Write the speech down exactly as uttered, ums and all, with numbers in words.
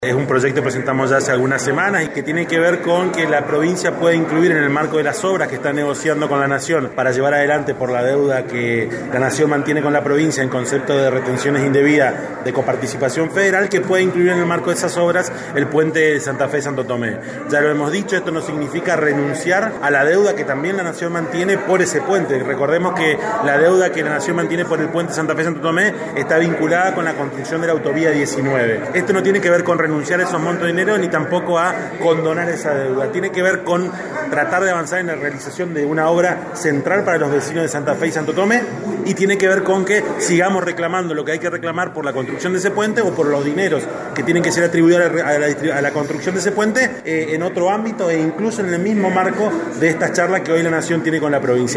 Es un proyecto que presentamos ya hace algunas semanas y que tiene que ver con que la provincia pueda incluir en el marco de las obras que está negociando con la Nación para llevar adelante por la deuda que la Nación mantiene con la provincia en concepto de retenciones indebidas de coparticipación federal, que pueda incluir en el marco de esas obras el puente de Santa Fe-Santo Tomé. Ya lo hemos dicho, esto no significa renunciar a la deuda que también la Nación mantiene por ese puente. Recordemos que la deuda que la Nación mantiene por el puente Santa Fe-Santo Tomé está vinculada con la construcción de la autovía diecinueve. Esto no tiene que ver con renunciar renunciar a esos montos de dinero ni tampoco a condonar esa deuda. Tiene que ver con tratar de avanzar en la realización de una obra central para los vecinos de Santa Fe y Santo Tomé, y tiene que ver con que sigamos reclamando lo que hay que reclamar por la construcción de ese puente o por los dineros que tienen que ser atribuidos a la, a la construcción de ese puente eh, en otro ámbito e incluso en el mismo marco de esta charla que hoy la Nación tiene con la provincia.